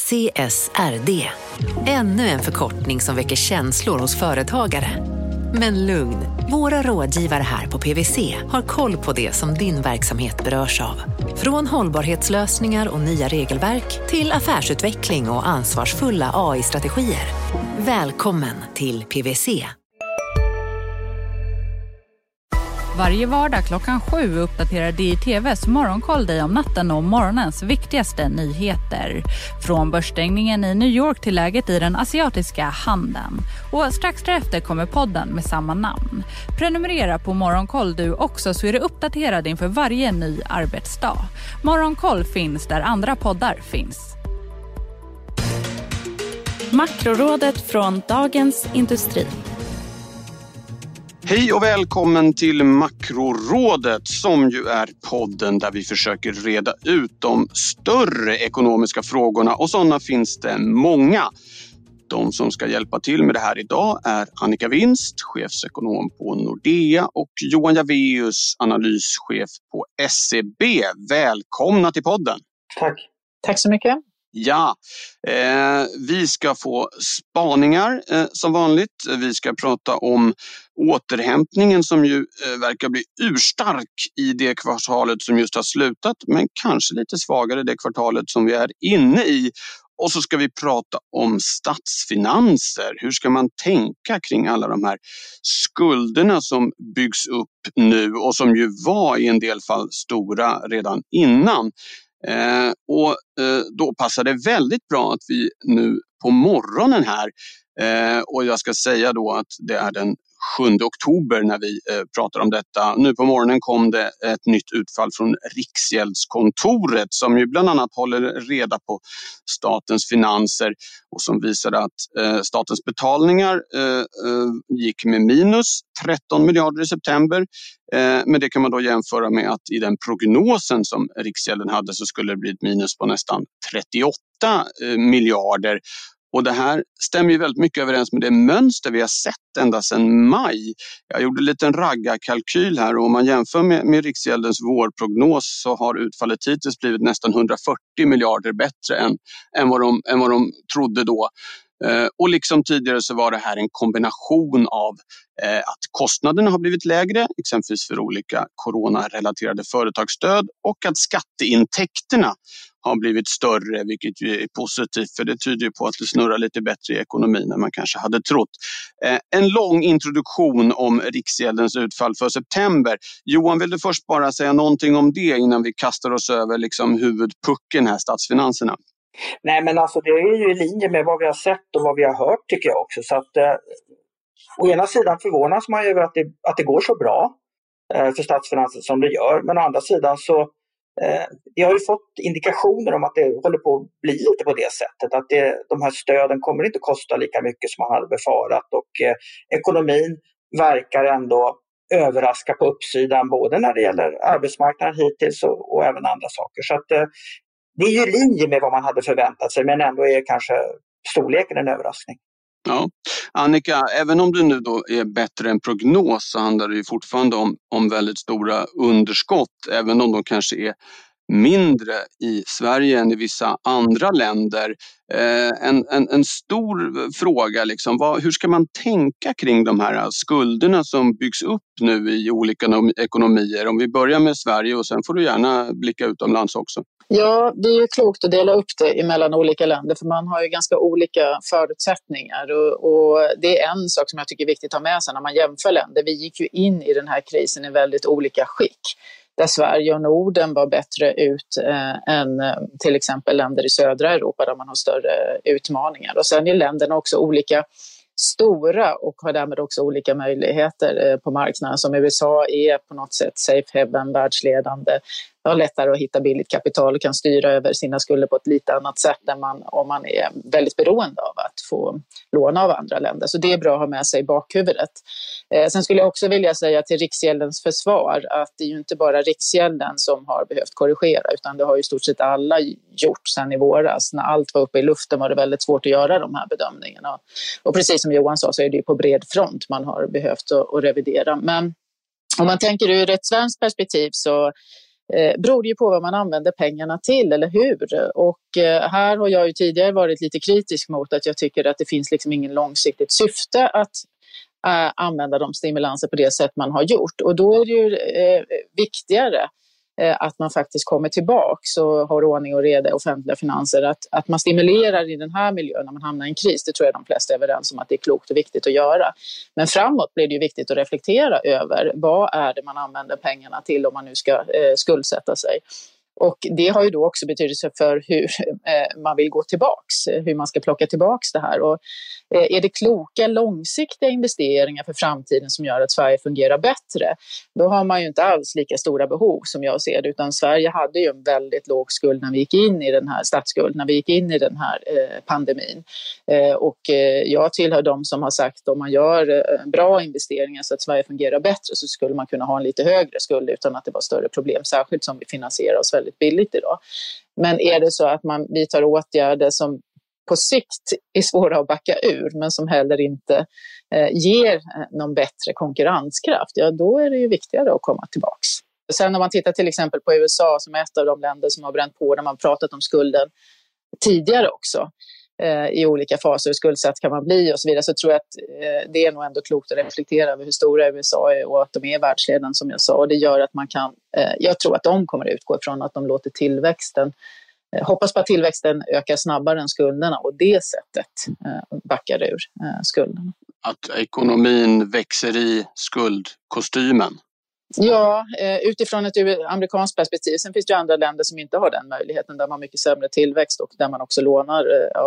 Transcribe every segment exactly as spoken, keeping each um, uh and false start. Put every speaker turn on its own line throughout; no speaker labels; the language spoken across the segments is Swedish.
C S R D. Ännu en förkortning som väcker känslor hos företagare. Men lugn, våra rådgivare här på P W C har koll på det som din verksamhet berörs av. Från hållbarhetslösningar och nya regelverk till affärsutveckling och ansvarsfulla A I-strategier. Välkommen till P W C.
Varje vardag klockan sju uppdaterar D I T V:s morgonkoll dig om natten och morgonens viktigaste nyheter. Från börsstängningen i New York till läget i den asiatiska handeln. Och strax därefter kommer podden med samma namn. Prenumerera på Morgonkoll du också så är du uppdaterad inför varje ny arbetsdag. Morgonkoll finns där andra poddar finns.
Makrorådet från Dagens Industri.
Hej och välkommen till Makrorådet som ju är podden där vi försöker reda ut de större ekonomiska frågorna och sådana finns det många. De som ska hjälpa till med det här idag är Annika Winst, chefsekonom på Nordea och Johan Javeus, analyschef på S E B. Välkomna till podden.
Tack.
Tack så mycket.
Ja, eh, vi ska få spaningar eh, som vanligt. Vi ska prata om återhämtningen som ju eh, verkar bli urstark i det kvartalet som just har slutat. Men kanske lite svagare det kvartalet som vi är inne i. Och så ska vi prata om statsfinanser. Hur ska man tänka kring alla de här skulderna som byggs upp nu och som ju var i en del fall stora redan innan. Eh, och eh, då passar det väldigt bra att vi nu på morgonen här eh, och jag ska säga då att det är den sjunde oktober när vi eh, pratar om detta. Nu på morgonen kom det ett nytt utfall från Riksgäldskontoret som ju bland annat håller reda på statens finanser och som visade att eh, statens betalningar eh, eh, gick med minus tretton miljarder i september. Eh, men det kan man då jämföra med att i den prognosen som Riksgälden hade så skulle det bli ett minus på nästan trettioåtta eh, miljarder. Och det här stämmer ju väldigt mycket överens med det mönster vi har sett ända sedan maj. Jag gjorde en liten raggarkalkyl här och om man jämför med, med Riksgäldens vårprognos så har utfallet hittills blivit nästan hundrafyrtio miljarder bättre än, än, vad, de, än vad de trodde då. Eh, och liksom tidigare så var det här en kombination av eh, att kostnaderna har blivit lägre, exempelvis för olika coronarelaterade företagsstöd och att skatteintäkterna har blivit större, vilket ju är positivt för det tyder på att det snurrar lite bättre i ekonomin än man kanske hade trott. Eh, en lång introduktion om Riksgäldens utfall för september. Johan, vill du först bara säga någonting om det innan vi kastar oss över liksom huvudpucken här, statsfinanserna?
Nej, men alltså det är ju i linje med vad vi har sett och vad vi har hört tycker jag också. Så att eh, å ena sidan förvånas man ju över att det, att det går så bra eh, för statsfinanser som det gör. Men å andra sidan så eh, vi har ju fått indikationer om att det håller på att bli lite på det sättet. Att det, de här stöden kommer inte kosta lika mycket som man hade befarat. Och eh, ekonomin verkar ändå överraska på uppsidan både när det gäller arbetsmarknaden hittills och, och även andra saker. Så att eh, det är ju i linje med vad man hade förväntat sig men ändå är kanske storleken en överraskning.
Ja, Annika, även om du nu då är bättre än prognos så handlar det ju fortfarande om, om väldigt stora underskott, även om de kanske är mindre i Sverige än i vissa andra länder. Eh, en, en, en stor fråga, liksom, vad, hur ska man tänka kring de här skulderna som byggs upp nu i olika ekonomier? Om vi börjar med Sverige och sen får du gärna blicka utomlands också.
Ja, det är ju klokt att dela upp det emellan olika länder för man har ju ganska olika förutsättningar och, och det är en sak som jag tycker är viktigt att ha med sig när man jämför länder. Vi gick ju in i den här krisen i väldigt olika skick. Där Sverige och Norden var bättre ut eh, än eh, till exempel länder i södra Europa där man har större utmaningar. Och sen är länderna också olika stora och har därmed också olika möjligheter eh, på marknaden. Som U S A är på något sätt safe haven, världsledande. har lättare att hitta billigt kapital och kan styra över sina skulder på ett lite annat sätt än man, om man är väldigt beroende av att få låna av andra länder. Så det är bra att ha med sig i bakhuvudet. Eh, sen skulle jag också vilja säga till Riksgäldens försvar att det är ju inte bara Riksgälden som har behövt korrigera, utan det har ju stort sett alla gjort sedan i våras. När allt var uppe i luften var det väldigt svårt att göra de här bedömningarna. Och precis som Johan sa så är det ju på bred front man har behövt att, att revidera. Men om man tänker ur ett svenskt perspektiv så eh, beror det ju på vad man använder pengarna till, eller hur? Och eh, här har jag ju tidigare varit lite kritisk mot att jag tycker att det finns liksom ingen långsiktigt syfte att äh, använda de stimulanser på det sätt man har gjort. Och då är det ju eh, viktigare att man faktiskt kommer tillbaka och har ordning och reda i offentliga finanser. Att, att man stimulerar i den här miljön när man hamnar i en kris, det tror jag de flesta är överens om att det är klokt och viktigt att göra. Men framåt blir det ju viktigt att reflektera över vad är det man använder pengarna till om man nu ska eh, skuldsätta sig. Och det har ju då också betydelse för hur eh, man vill gå tillbaks, hur man ska plocka tillbaks det här. Och, eh, är det kloka, långsiktiga investeringar för framtiden som gör att Sverige fungerar bättre, då har man ju inte alls lika stora behov som jag ser det. Utan Sverige hade ju en väldigt låg skuld när vi gick in i den här statsskuld, när vi gick in i den här eh, pandemin. Eh, och eh, jag tillhör de som har sagt att om man gör eh, bra investeringar så att Sverige fungerar bättre, så skulle man kunna ha en lite högre skuld utan att det var större problem, särskilt som vi finansierar oss väldigt billigt idag. Men är det så att man vidtar åtgärder som på sikt är svåra att backa ur, men som heller inte eh, ger någon bättre konkurrenskraft, ja då är det ju viktigare att komma tillbaks. Sen om man tittar till exempel på U S A som är ett av de länder som har bränt på, där man pratat om skulden tidigare också, eh, i olika faser, hur skuldsatt kan man bli och så vidare, så tror jag att eh, det är nog ändå klokt att reflektera över hur stora U S A är och att de är världsledande som jag sa. Och det gör att man kan, eh, jag tror att de kommer att utgå ifrån att de låter tillväxten, eh, hoppas på att tillväxten ökar snabbare än skulderna och det sättet eh, backar ur eh, skulderna.
Att ekonomin växer i skuldkostymen. Ja,
utifrån ett amerikanskt perspektiv. Sen finns det ju andra länder som inte har den möjligheten, där man har mycket sämre tillväxt och där man också lånar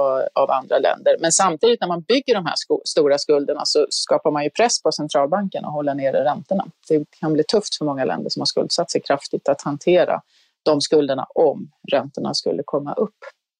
av andra länder. Men samtidigt när man bygger de här stora skulderna så skapar man ju press på centralbanken att hålla nere räntorna. Det kan bli tufft för många länder som har skuldsatt sig kraftigt att hantera de skulderna om räntorna skulle komma upp.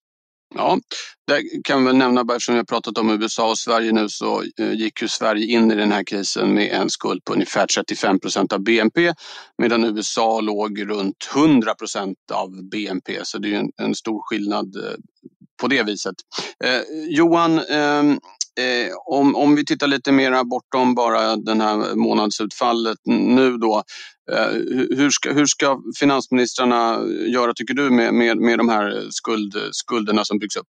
Ja, det kan vi nämna, bara eftersom vi har pratat om U S A och Sverige nu, så gick ju Sverige in i den här krisen med en skuld på ungefär trettiofem procent av B N P, medan U S A låg runt hundra procent av B N P, så det är ju en, en stor skillnad på det viset. Eh, Johan, eh, eh, om, om vi tittar lite mer bortom bara den här månadsutfallet nu då, eh, hur, ska, hur ska finansministrarna göra, tycker du, med, med, med de här skuld, skulderna som byggs upp?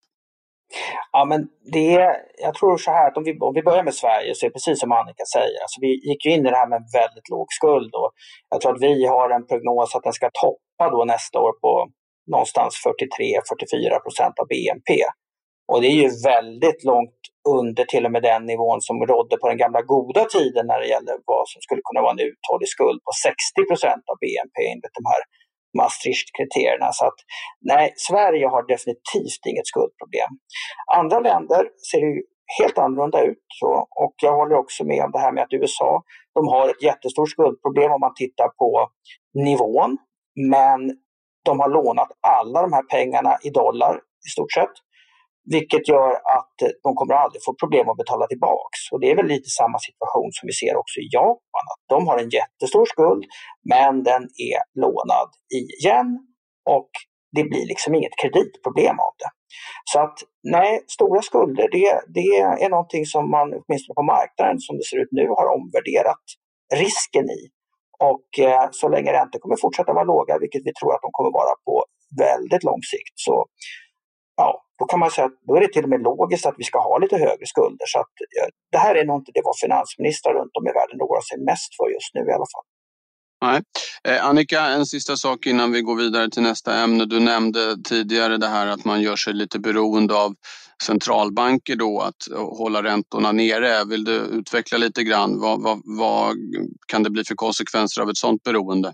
Ja, men det, jag tror så här att om vi, om vi börjar med Sverige, så är det precis som Annika säger. Alltså vi gick ju in i det här med en väldigt låg skuld, och jag tror att vi har en prognos att den ska toppa då nästa år på någonstans fyrtiotre till fyrtiofyra procent av B N P. Och det är ju väldigt långt under till och med den nivån som rådde på den gamla goda tiden när det gäller vad som skulle kunna vara en uthållig skuld på sextio procent av B N P enligt de här Maastricht-kriterierna. Så att nej, Sverige har definitivt inget skuldproblem. Andra länder ser ju helt annorlunda ut. Så, och jag håller också med om det här med att U S A, de har ett jättestort skuldproblem om man tittar på nivån. Men de har lånat alla de här pengarna i dollar i stort sett. Vilket gör att de kommer aldrig få problem att betala tillbaks. Och det är väl lite samma situation som vi ser också i Japan. Att de har en jättestor skuld, men den är lånad igen. Och det blir liksom inget kreditproblem av det. Så att nej, stora skulder, det, det är någonting som man åtminstone på marknaden som det ser ut nu har omvärderat risken i. Och eh, så länge räntor kommer fortsätta vara låga, vilket vi tror att de kommer vara på väldigt lång sikt, så ja, då kan man säga att då är det till och med logiskt att vi ska ha lite högre skulder. Så att eh, det här är nog inte det vad finansministrar runt om i världen oroar sig mest för just nu i alla fall.
Nej. Eh, Annika, en sista sak innan vi går vidare till nästa ämne. Du nämnde tidigare det här att man gör sig lite beroende av centralbanker då, att hålla räntorna nere. Vill du utveckla lite grann? Vad, vad, vad kan det bli för konsekvenser av ett sådant beroende?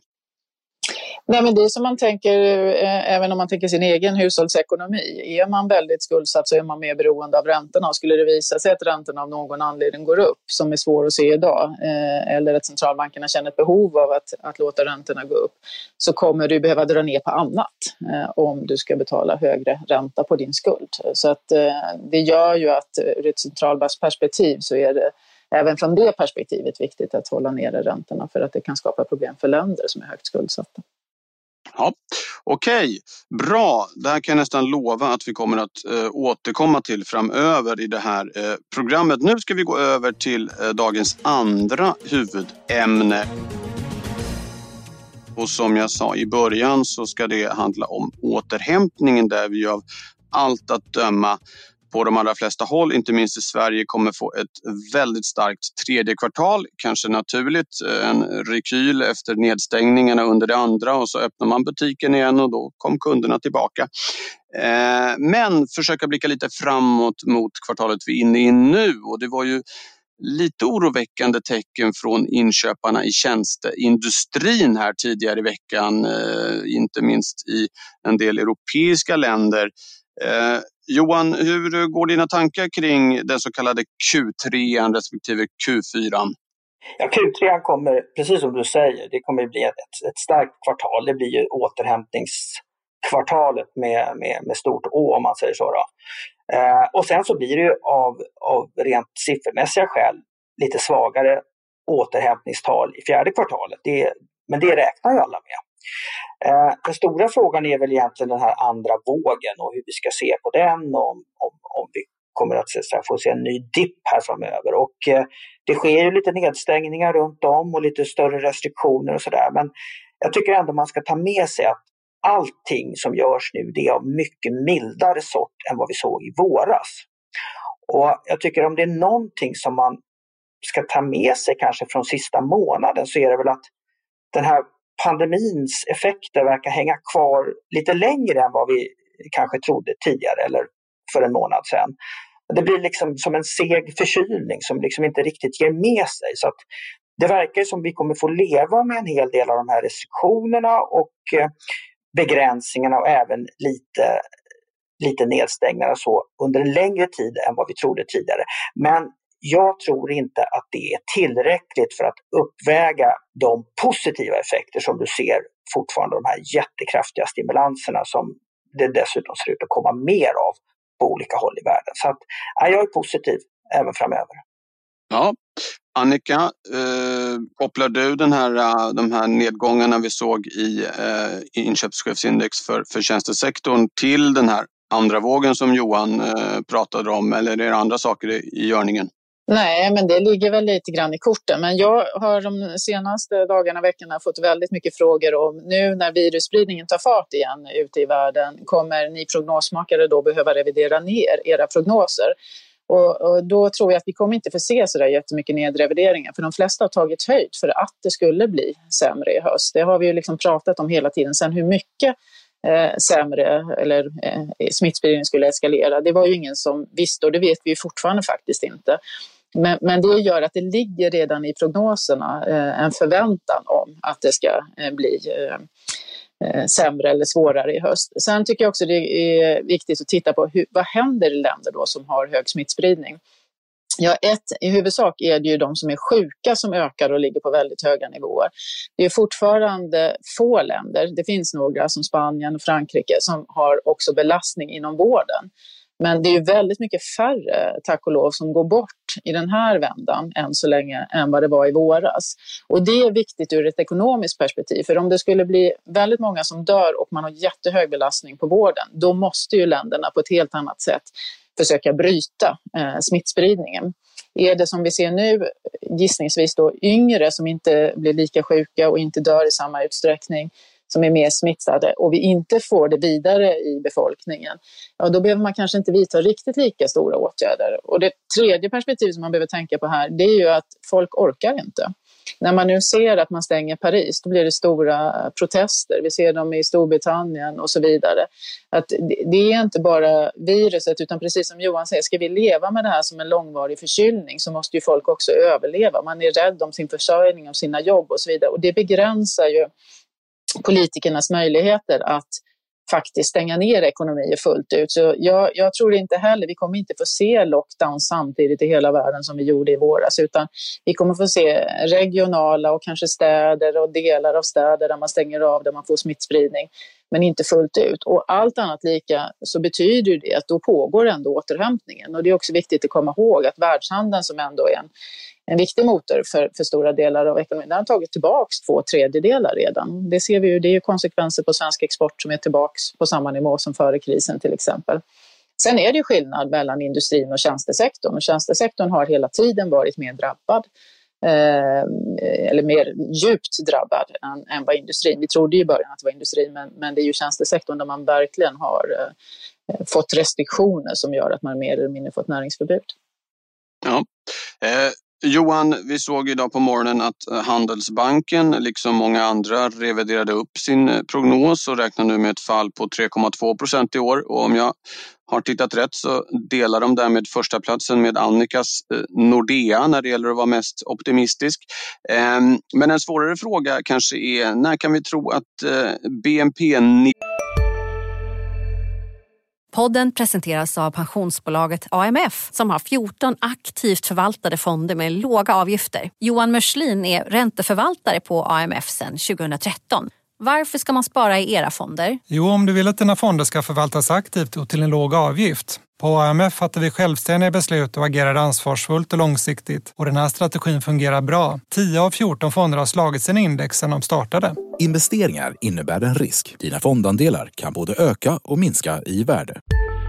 Nej, men det är som man tänker, eh, även om man tänker sin egen hushållsekonomi. Är man väldigt skuldsatt så är man mer beroende av räntorna. Och skulle det visa sig att räntorna av någon anledning går upp, som är svår att se idag, eh, eller att centralbankerna känner ett behov av att, att låta räntorna gå upp, så kommer du behöva dra ner på annat eh, om du ska betala högre ränta på din skuld. Så att, eh, det gör ju att ur ett centralbanksperspektiv så är det även från det perspektivet viktigt att hålla nere räntorna, för att det kan skapa problem för länder som är högt skuldsatta.
Ja, okej. Okay. Bra. Det här kan jag nästan lova att vi kommer att eh, återkomma till framöver i det här eh, programmet. Nu ska vi gå över till eh, dagens andra huvudämne. Och som jag sa i början så ska det handla om återhämtningen där vi av allt att döma på de allra flesta håll, inte minst i Sverige, kommer få ett väldigt starkt tredje kvartal. Kanske naturligt, en rekyl efter nedstängningarna under det andra och så öppnar man butiken igen och då kom kunderna tillbaka. Men försöka blicka lite framåt mot kvartalet vi är inne i nu, och det var ju lite oroväckande tecken från inköparna i tjänsteindustrin här tidigare i veckan, eh, inte minst i en del europeiska länder. Eh, Johan, hur går dina tankar kring den så kallade Q tre respektive Q fyra?
Ja, Q tre kommer, precis som du säger, det kommer bli ett, ett starkt kvartal. Det blir ju återhämtningskvartalet med, med, med stort Å, om man säger så då. Eh, och sen så blir det ju av, av rent siffermässiga skäl lite svagare återhämtningstal i fjärde kvartalet. Det, men det räknar ju alla med. Eh, den stora frågan är väl egentligen den här andra vågen och hur vi ska se på den, om, om, om vi kommer att se, så här, få se en ny dipp här framöver. Och eh, det sker ju lite nedstängningar runt om och lite större restriktioner och sådär. Men jag tycker ändå man ska ta med sig att allting som görs nu, det är av mycket mildare sort än vad vi såg i våras. Och jag tycker om det är någonting som man ska ta med sig kanske från sista månaden, så är det väl att den här pandemins effekter verkar hänga kvar lite längre än vad vi kanske trodde tidigare eller för en månad sedan. Det blir liksom som en seg förkylning som liksom inte riktigt ger med sig. Så att det verkar som vi kommer få leva med en hel del av de här restriktionerna och begränsningarna och även lite, lite nedstängningar och så under en längre tid än vad vi trodde tidigare. Men jag tror inte att det är tillräckligt för att uppväga de positiva effekter som du ser fortfarande, de här jättekraftiga stimulanserna som det dessutom ser ut att komma mer av på olika håll i världen. Så att, ja, jag är positiv även framöver.
Ja, Annika, eh, kopplar du den här, de här nedgångarna vi såg i eh, inköpschefsindex för, för tjänstesektorn till den här andra vågen som Johan eh, pratade om, eller är det andra saker i, i görningen?
Nej, men det ligger väl lite grann i korten. Men jag har de senaste dagarna, veckorna fått väldigt mycket frågor om nu när virusspridningen tar fart igen ute i världen, kommer ni prognosmakare då behöva revidera ner era prognoser? Och, och då tror jag att vi kommer inte få se så där jättemycket nedrevideringar, för de flesta har tagit höjd för att det skulle bli sämre i höst. Det har vi ju liksom pratat om hela tiden. Sen hur mycket eh, sämre eller eh, smittspridningen skulle eskalera, det var ju ingen som visste, och det vet vi ju fortfarande faktiskt inte. Men, men det gör att det ligger redan i prognoserna eh, en förväntan om att det ska eh, bli eh, eh, sämre eller svårare i höst. Sen tycker jag också det är viktigt att titta på hur, vad händer i länder då som har hög smittspridning. Ja, ett, i huvudsak är det ju de som är sjuka som ökar och ligger på väldigt höga nivåer. Det är fortfarande få länder, det finns några som Spanien och Frankrike som har också belastning inom vården. Men det är ju väldigt mycket färre, tack och lov, som går bort i den här vändan än så länge än vad det var i våras. Och det är viktigt ur ett ekonomiskt perspektiv. För om det skulle bli väldigt många som dör och man har jättehög belastning på vården, då måste ju länderna på ett helt annat sätt försöka bryta eh, smittspridningen. Är det som vi ser nu, gissningsvis då yngre som inte blir lika sjuka och inte dör i samma utsträckning, som är mer smittade, och vi inte får det vidare i befolkningen, ja, då behöver man kanske inte vidta riktigt lika stora åtgärder. Och det tredje perspektivet som man behöver tänka på här, det är ju att folk orkar inte. När man nu ser att man stänger Paris, då blir det stora protester. Vi ser dem i Storbritannien och så vidare. Att det är inte bara viruset, utan precis som Johan säger, ska vi leva med det här som en långvarig förkylning, så måste ju folk också överleva. Man är rädd om sin försörjning, om sina jobb och så vidare. Och det begränsar ju politikernas möjligheter att faktiskt stänga ner ekonomier fullt ut. Så jag, jag tror inte heller, vi kommer inte få se lockdown samtidigt i hela världen som vi gjorde i våras, utan vi kommer få se regionala och kanske städer och delar av städer där man stänger av, där man får smittspridning, men inte fullt ut. Och allt annat lika så betyder det att då pågår ändå återhämtningen. Och det är också viktigt att komma ihåg att världshandeln, som ändå är en En viktig motor för, för stora delar av ekonomin, den har tagit tillbaka två tredjedelar redan. Det ser vi ju, det är ju konsekvenser på svensk export som är tillbaka på samma nivå som före krisen till exempel. Sen är det ju skillnad mellan industrin och tjänstesektorn. Och tjänstesektorn har hela tiden varit mer drabbad. eh, eller mer djupt drabbad än, än vad industrin. Vi trodde ju i början att det var industrin, men, men det är ju tjänstesektorn där man verkligen har eh, fått restriktioner som gör att man mer eller mindre fått näringsförbud.
Ja. Eh, Johan, vi såg idag på morgonen att Handelsbanken, liksom många andra, reviderade upp sin prognos och räknar nu med ett fall på tre komma två procent i år. Och om jag har tittat rätt så delar de därmed första platsen med Annikas eh, Nordea när det gäller att vara mest optimistisk. Eh, men en svårare fråga kanske är, när kan vi tro att eh, B N P...
Podden presenteras av pensionsbolaget A M F som har fjorton aktivt förvaltade fonder med låga avgifter. Johan Mörslin är ränteförvaltare på A M F sedan tjugohundratretton. Varför ska man spara i era fonder?
Jo, om du vill att dina fonder ska förvaltas aktivt och till en låg avgift. På A M F fattar vi självständiga beslut och agerar ansvarsfullt och långsiktigt. Och den här strategin fungerar bra. tio av fjorton fonder har slagit sin index sedan de startade.
Investeringar innebär en risk. Dina fondandelar kan både öka och minska i värde.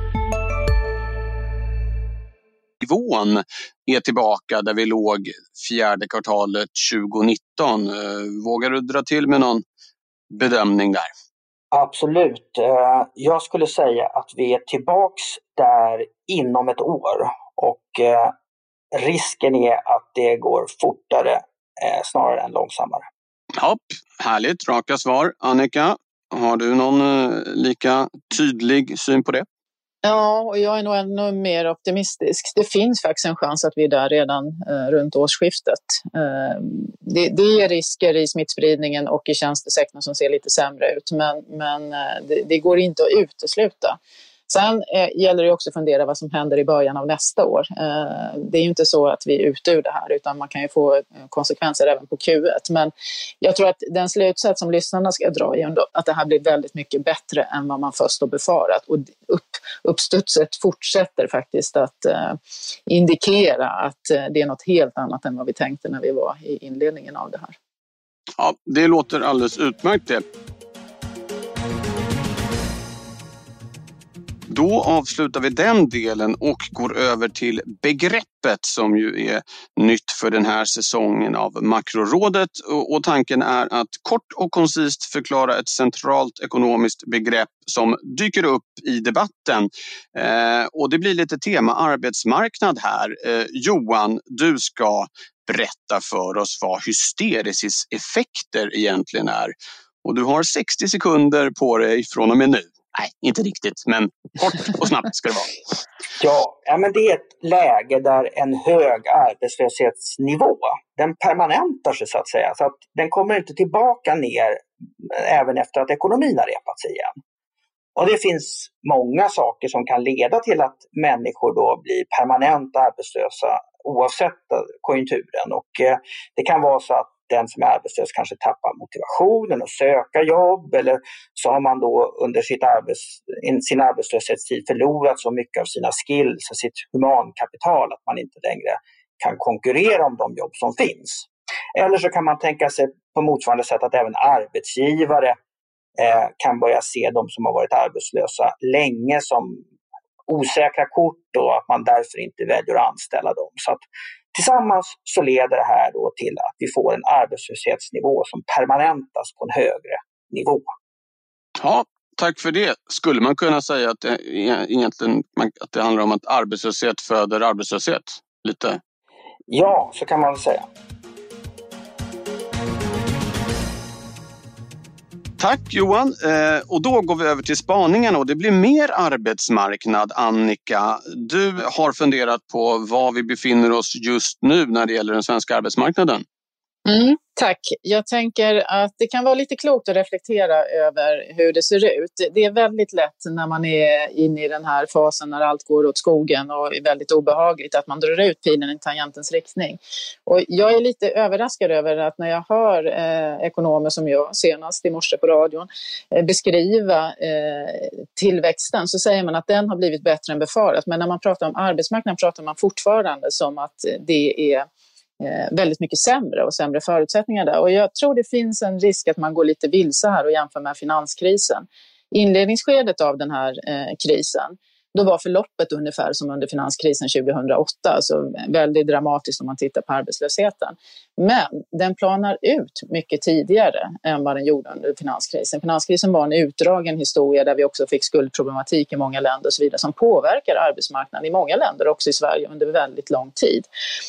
Nivån är tillbaka där vi låg fjärde kvartalet tjugonitton. Vågar du dra till med någon bedömning där?
Absolut. Jag skulle säga att vi är tillbaks där inom ett år och risken är att det går fortare snarare än långsammare.
Ja, härligt. Raka svar. Annika, har du någon lika tydlig syn på det?
Ja, och jag är nog ännu mer optimistisk. Det finns faktiskt en chans att vi är där redan eh, runt årsskiftet. Eh, det, det är risker i smittspridningen och i tjänstesektorn som ser lite sämre ut, men, men eh, det, det går inte att utesluta. Sen eh, gäller det också att fundera vad som händer i början av nästa år. Eh, det är ju inte så att vi är ute ur det här, utan man kan ju få konsekvenser även på Q ett. Men jag tror att den slutsats som lyssnarna ska dra är ändå att det här blir väldigt mycket bättre än vad man först har befarat. Och upp, uppstudset fortsätter faktiskt att eh, indikera att eh, det är något helt annat än vad vi tänkte när vi var i inledningen av det här.
Ja, det låter alldeles utmärkt det. Då avslutar vi den delen och går över till begreppet som ju är nytt för den här säsongen av Makrorådet. Och tanken är att kort och koncist förklara ett centralt ekonomiskt begrepp som dyker upp i debatten. Eh, och det blir lite tema arbetsmarknad här. Eh, Johan, du ska berätta för oss vad hysteresis effekter egentligen är. Och du har sextio sekunder på dig från och med nu. Nej, inte riktigt, men kort och snabbt ska det vara.
Ja, ja, men det är ett läge där en hög arbetslöshetsnivå, den permanentar sig så att säga. Så att den kommer inte tillbaka ner även efter att ekonomin har repat sig igen. Och det finns många saker som kan leda till att människor då blir permanent arbetslösa oavsett konjunkturen. Och eh, det kan vara så att den som är arbetslös kanske tappar motivationen att söka jobb, eller så har man då under sitt arbets, sin arbetslöshetstid förlorat så mycket av sina skills och sitt humankapital att man inte längre kan konkurrera om de jobb som finns. Eller så kan man tänka sig på motsvarande sätt att även arbetsgivare eh, kan börja se de som har varit arbetslösa länge som osäkra kort och att man därför inte väljer att anställa dem. Så att tillsammans så leder det här då till att vi får en arbetslöshetsnivå som permanentas på en högre nivå.
Ja, tack för det. Skulle man kunna säga att det, egentligen, att det handlar om att arbetslöshet föder arbetslöshet? Lite?
Ja, så kan man väl säga.
Tack Johan. Eh, och då går vi över till spaningarna och det blir mer arbetsmarknad. Annika, du har funderat på var vi befinner oss just nu när det gäller den svenska arbetsmarknaden.
Mm, tack. Jag tänker att det kan vara lite klokt att reflektera över hur det ser ut. Det är väldigt lätt när man är inne i den här fasen när allt går åt skogen och är väldigt obehagligt att man drar ut pilen i tangentens riktning. Och jag är lite överraskad över att när jag hör eh, ekonomer som jag senast i morse på radion eh, beskriva eh, tillväxten, så säger man att den har blivit bättre än befarat. Men när man pratar om arbetsmarknaden pratar man fortfarande som att det är väldigt mycket sämre och sämre förutsättningar där. Och jag tror det finns en risk att man går lite vilse här och jämför med finanskrisen. Inledningsskedet av den här eh, krisen, Då var förloppet ungefär som under finanskrisen tjugohundraåtta, alltså väldigt dramatiskt om man tittar på arbetslösheten. Men den planar ut mycket tidigare än vad den gjorde under finanskrisen. Finanskrisen var en utdragen historia där vi också fick skuldproblematik i många länder och så vidare som påverkar arbetsmarknaden i många länder, också i Sverige, under väldigt lång tid.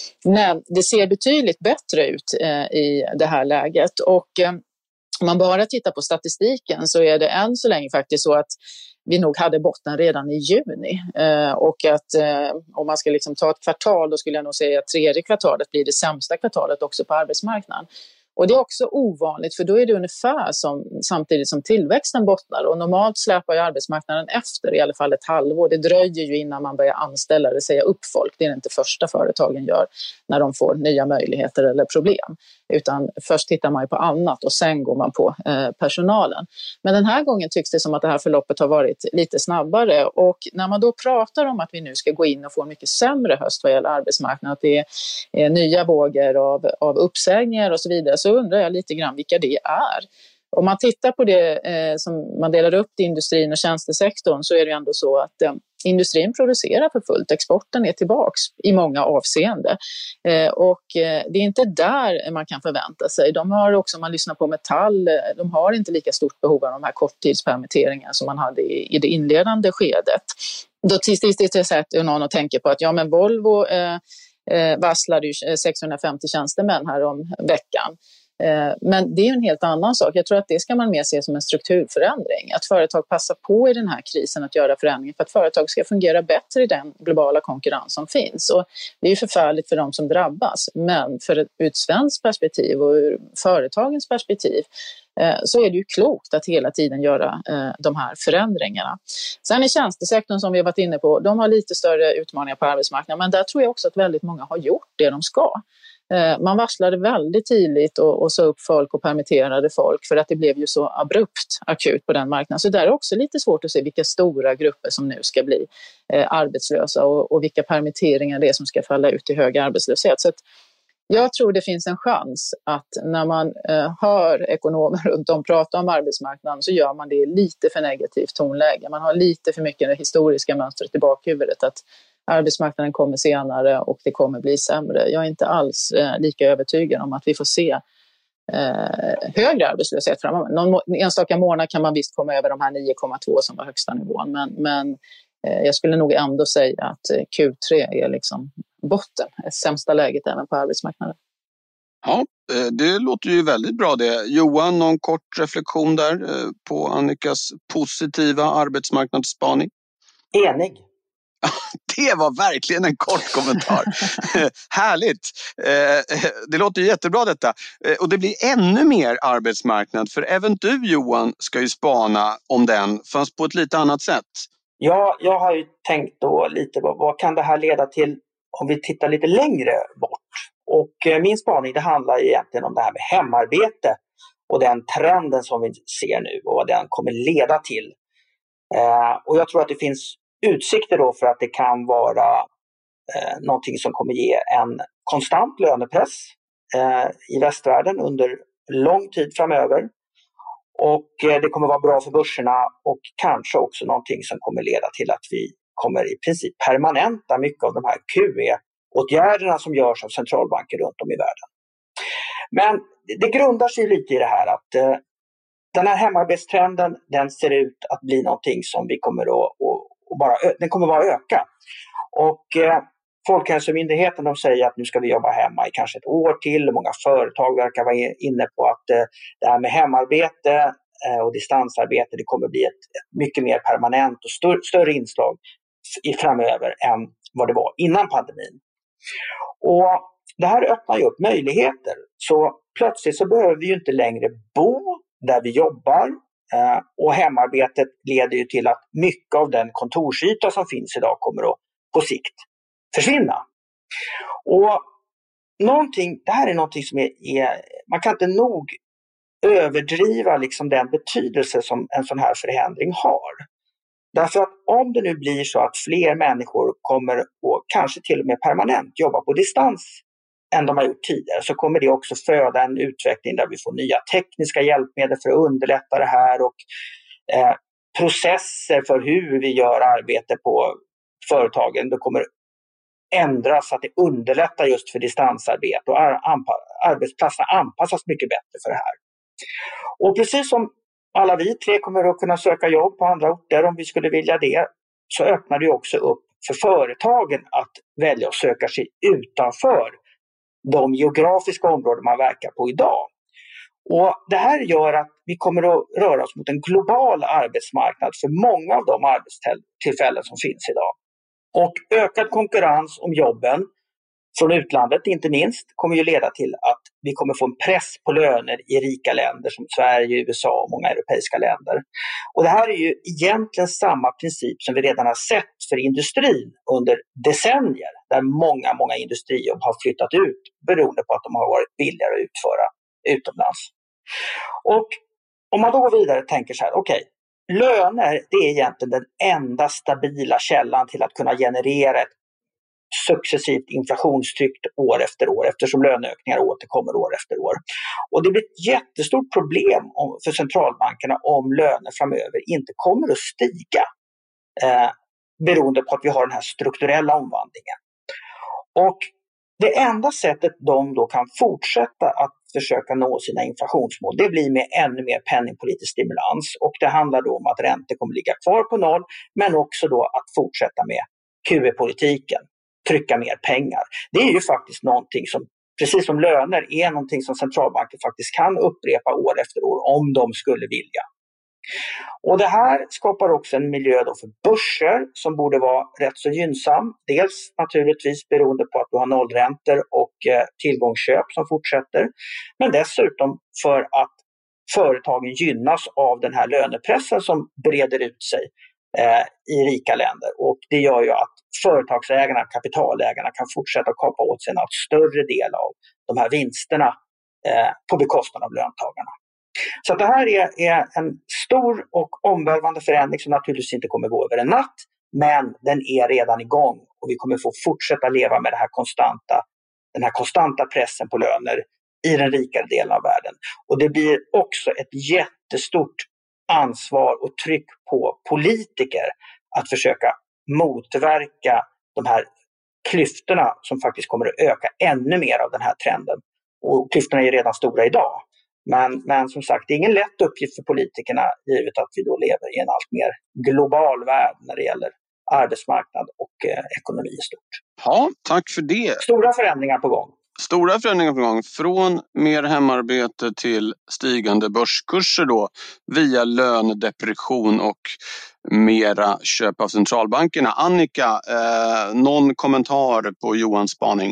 Men det ser betydligt bättre ut eh, i det här läget, och eh, om man bara tittar på statistiken så är det än så länge faktiskt så att vi nog hade botten redan i juni. Eh, och att eh, om man ska liksom ta ett kvartal, då skulle jag nog säga att tredje kvartalet blir det sämsta kvartalet också på arbetsmarknaden. Och det är också ovanligt, för då är det ungefär som, samtidigt som tillväxten bottnar. Och normalt släpar ju arbetsmarknaden efter i alla fall ett halvår. Det dröjer ju innan man börjar anställa eller säga upp folk. Det är inte första företagen gör när de får nya möjligheter eller problem. Utan först tittar man ju på annat och sen går man på eh, personalen. Men den här gången tycks det som att det här förloppet har varit lite snabbare. Och när man då pratar om att vi nu ska gå in och få en mycket sämre höst vad gäller arbetsmarknaden, att det är eh, nya vågor av, av uppsägningar och så vidare, så undrar jag lite grann vilka det är. Om man tittar på det eh, som man delar upp i industrin och tjänstesektorn, så är det ändå så att eh, industrin producerar för fullt. Exporten är tillbaks i många avseenden. Eh, och eh, det är inte där man kan förvänta sig. De har också, om man lyssnar på Metall, de har inte lika stort behov av de här korttidspermitteringarna som man hade i, i det inledande skedet. Då tills det är så att någon och tänker på att ja, men Volvo eh, eh, varslade ju sexhundrafemtio tjänstemän här om veckan. Men det är en helt annan sak. Jag tror att det ska man mer se som en strukturförändring. Att företag passar på i den här krisen att göra förändringar för att företag ska fungera bättre i den globala konkurrens som finns. Och det är ju förfärligt för de som drabbas. Men för ur ett svenskt perspektiv och ur företagens perspektiv så är det ju klokt att hela tiden göra de här förändringarna. Sen i tjänstesektorn som vi har varit inne på, de har lite större utmaningar på arbetsmarknaden. Men där tror jag också att väldigt många har gjort det de ska. Man varslade väldigt tidigt och, och sa upp folk och permitterade folk för att det blev ju så abrupt akut på den marknaden. Så där är också lite svårt att se vilka stora grupper som nu ska bli eh, arbetslösa och, och vilka permitteringar det är som ska falla ut i hög arbetslöshet. Så att jag tror det finns en chans att när man eh, hör ekonomer runt om prata om arbetsmarknaden så gör man det lite för negativt tonläge. Man har lite för mycket det historiska mönstret i bakhuvudet att arbetsmarknaden kommer senare och det kommer bli sämre. Jag är inte alls eh, lika övertygad om att vi får se eh, högre arbetslöshet framöver. Någon enstaka månad kan man visst komma över de här nio komma två som var högsta nivån. Men, men eh, jag skulle nog ändå säga att Q tre är liksom botten, det sämsta läget även på arbetsmarknaden.
Ja, det låter ju väldigt bra det. Johan, någon kort reflektion där på Annikas positiva arbetsmarknadsspaning?
Enig.
Det var verkligen en kort kommentar. Härligt. Det låter jättebra detta. Och det blir ännu mer arbetsmarknad. För även du, Johan, ska ju spana om den, fast på ett lite annat sätt.
Ja, jag har ju tänkt då lite vad, vad kan det här leda till om vi tittar lite längre bort. Och min spaning, det handlar egentligen om det här med hemarbete och den trenden som vi ser nu och vad den kommer leda till. Och jag tror att det finns utsikter då för att det kan vara eh, någonting som kommer ge en konstant lönepress eh, i västvärlden under lång tid framöver. Och eh, det kommer vara bra för börserna och kanske också någonting som kommer leda till att vi kommer i princip permanenta mycket av de här Q E-åtgärderna som görs av centralbanker runt om i världen. Men det grundar sig lite i det här att eh, den här hemarbetstrenden, den ser ut att bli någonting som vi kommer att och bara, den kommer bara öka. Och eh, Folkhälsomyndigheten de säger att nu ska vi jobba hemma i kanske ett år till. Och många företag verkar vara inne på att eh, det här med hemarbete eh, och distansarbete det kommer bli ett, ett mycket mer permanent och stör, större inslag i framöver än vad det var innan pandemin. Och det här öppnar ju upp möjligheter. Så plötsligt så behöver vi ju inte längre bo där vi jobbar. Uh, och hemarbetet leder ju till att mycket av den kontorsyta som finns idag kommer att på sikt försvinna. Och någonting, det här är någonting som är, är man kan inte nog överdriva liksom den betydelse som en sån här förändring har. Därför att om det nu blir så att fler människor kommer att kanske till och med permanent jobba på distans än de har gjort tidigare så kommer det också föda en utveckling där vi får nya tekniska hjälpmedel för att underlätta det här och eh, processer för hur vi gör arbete på företagen, det kommer ändras så att det underlättar just för distansarbete och anpa- arbetsplatserna anpassas mycket bättre för det här. Och precis som alla vi tre kommer att kunna söka jobb på andra orter om vi skulle vilja det, så öppnar det också upp för företagen att välja att söka sig utanför de geografiska områden man verkar på idag. Och det här gör att vi kommer att röra oss mot en global arbetsmarknad för många av de arbetstillfällen som finns idag. Och ökad konkurrens om jobben från utlandet inte minst kommer ju leda till att vi kommer få en press på löner i rika länder som Sverige, U S A och många europeiska länder. Och det här är ju egentligen samma princip som vi redan har sett för industrin under decennier, där många, många industrijobb har flyttat ut beroende på att de har varit billigare att utföra utomlands. Och om man då går vidare och tänker så här, okej, okay, löner det är egentligen den enda stabila källan till att kunna generera ett successivt inflationstryck år efter år eftersom löneökningar återkommer år efter år. Och det blir ett jättestort problem för centralbankerna om löner framöver inte kommer att stiga eh, beroende på att vi har den här strukturella omvandlingen. Och det enda sättet de då kan fortsätta att försöka nå sina inflationsmål, det blir med ännu mer penningpolitisk stimulans. Och det handlar då om att räntor kommer ligga kvar på noll, men också då att fortsätta med Q E-politiken, trycka mer pengar. Det är ju faktiskt någonting som, precis som löner, är någonting som centralbanken faktiskt kan upprepa år efter år om de skulle vilja. Och det här skapar också en miljö då för börser som borde vara rätt så gynnsam. Dels naturligtvis beroende på att du har nollräntor och eh, tillgångsköp som fortsätter. Men dessutom för att företagen gynnas av den här lönepressen som breder ut sig eh, i rika länder. Och det gör ju att företagsägarna, kapitalägarna kan fortsätta kapa åt sig en allt större del av de här vinsterna eh, på bekostnad av löntagarna. Så att det här är, är en stor och omvälvande förändring som naturligtvis inte kommer gå över en natt, men den är redan igång och vi kommer få fortsätta leva med det här konstanta, den här konstanta pressen på löner i den rikare delen av världen. Och det blir också ett jättestort ansvar och tryck på politiker att försöka motverka de här klyftorna som faktiskt kommer att öka ännu mer av den här trenden. Och klyftorna är redan stora idag. Men, men som sagt, det är ingen lätt uppgift för politikerna givet att vi då lever i en allt mer global värld när det gäller arbetsmarknad och eh, ekonomi i stort.
Ja, tack för det.
Stora förändringar på gång.
Stora förändringar på gång. Från mer hemarbete till stigande börskurser då via lönedepression och mera köp av centralbankerna. Annika, eh, någon kommentar på Johans spaning?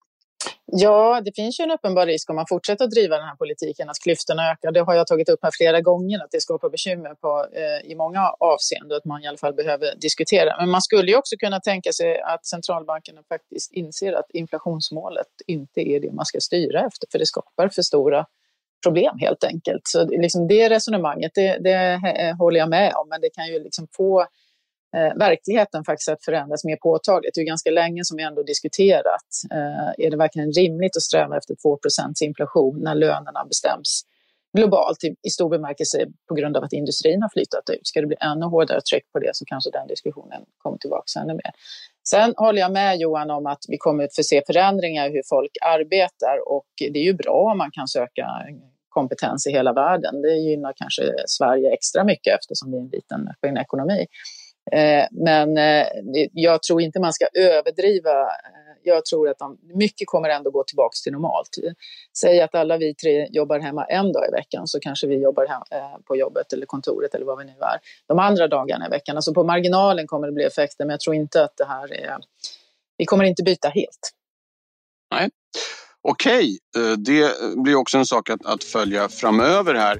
Ja, det finns ju en uppenbar risk om man fortsätter att driva den här politiken att klyftorna ökar. Det har jag tagit upp här flera gånger att det skapar bekymmer på, eh, i många avseenden att man i alla fall behöver diskutera. Men man skulle ju också kunna tänka sig att centralbankerna faktiskt inser att inflationsmålet inte är det man ska styra efter för det skapar för stora problem helt enkelt. Så liksom det resonemanget, det, det håller jag med om, men det kan ju liksom få Eh, verkligheten faktiskt att förändras mer påtagligt. Det är ganska länge som vi ändå diskuterat. Eh, är det verkligen rimligt att sträva efter två procent inflation när lönerna bestäms globalt i, i stor bemärkelse på grund av att industrin har flyttat ut? Ska det bli ännu hårdare tryck på det så kanske den diskussionen kommer tillbaka ännu mer. Sen håller jag med Johan om att vi kommer att få se förändringar i hur folk arbetar och det är ju bra om man kan söka kompetens i hela världen. Det gynnar kanske Sverige extra mycket eftersom vi är en liten öppen ekonomi. Men jag tror inte man ska överdriva. Jag tror att de, mycket kommer ändå gå tillbaka till normalt. Säg att alla vi tre jobbar hemma en dag i veckan så kanske vi jobbar hem, på jobbet eller kontoret eller vad vi nu är. De andra dagarna i veckan. Alltså på marginalen kommer det bli effekter men jag tror inte att det här är... Vi kommer inte byta helt.
Nej. Okej, det blir också en sak att, att följa framöver här.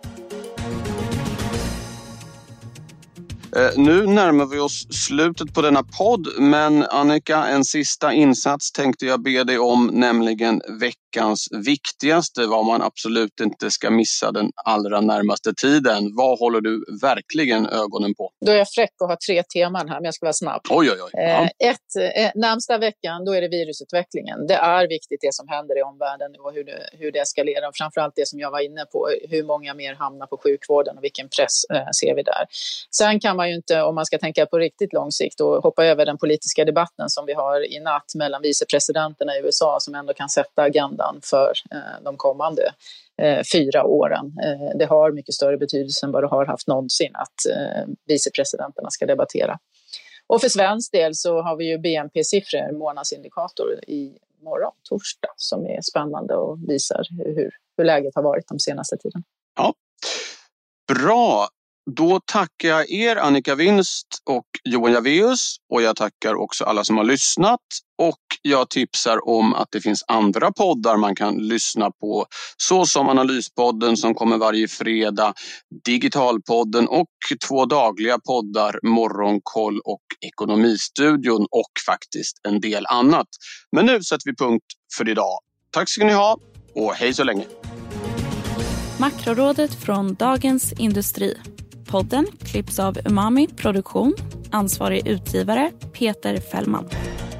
Eh, nu närmar vi oss slutet på denna podd, men Annika, en sista insats tänkte jag be dig om, nämligen veckans viktigaste, vad man absolut inte ska missa den allra närmaste tiden. Vad håller du verkligen ögonen på?
Då är jag fräck och har tre teman här, men jag ska vara snabb.
Oj, oj, oj. Ja.
Eh, ett, eh, närmsta veckan, då är det virusutvecklingen. Det är viktigt det som händer i omvärlden och hur det, hur det eskalerar. Och framförallt det som jag var inne på, hur många mer hamnar på sjukvården och vilken press eh, ser vi där. Sen kan man ju inte, om man ska tänka på riktigt lång sikt, och hoppa över den politiska debatten som vi har i natt mellan vicepresidenterna i U S A som ändå kan sätta agendan för eh, de kommande eh, fyra åren. Eh, det har mycket större betydelse än vad det har haft någonsin att eh, vicepresidenterna ska debattera. Och för svensk del så har vi ju B N P-siffror, månadsindikator i morgon, torsdag, som är spännande och visar hur, hur läget har varit de senaste tiden.
Ja, bra. Då tackar jag er, Annika Winst och Johan Javeus, och jag tackar också alla som har lyssnat, och jag tipsar om att det finns andra poddar man kan lyssna på, såsom Analyspodden som kommer varje fredag, Digitalpodden och två dagliga poddar, Morgonkoll och Ekonomistudion, och faktiskt en del annat. Men nu sätter vi punkt för idag. Tack ska ni ha och hej så länge.
Makrorådet från Dagens Industri. Podden klipps av Umami Produktion. Ansvarig utgivare Peter Fällman.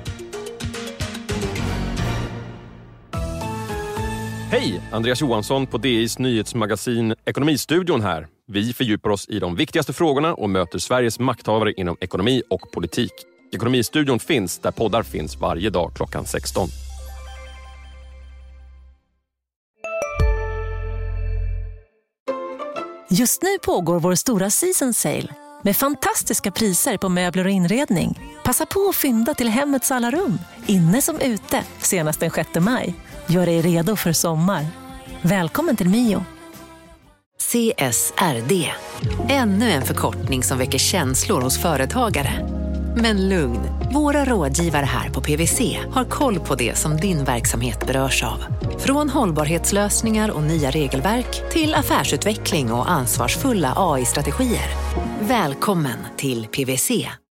Hej, Andreas Johansson på D I:s nyhetsmagasin Ekonomistudion här. Vi fördjupar oss i de viktigaste frågorna och möter Sveriges makthavare inom ekonomi och politik. Ekonomistudion finns där poddar finns varje dag klockan sexton.
Just nu pågår vår stora season sale med fantastiska priser på möbler och inredning. Passa på att fynda till hemmets alla rum, inne som ute, senast den sjätte maj. Gör dig redo för sommar. Välkommen till Mio.
C S R D. Ännu en förkortning som väcker känslor hos företagare. Men lugn, våra rådgivare här på P W C har koll på det som din verksamhet berörs av. Från hållbarhetslösningar och nya regelverk till affärsutveckling och ansvarsfulla A I-strategier. Välkommen till P W C.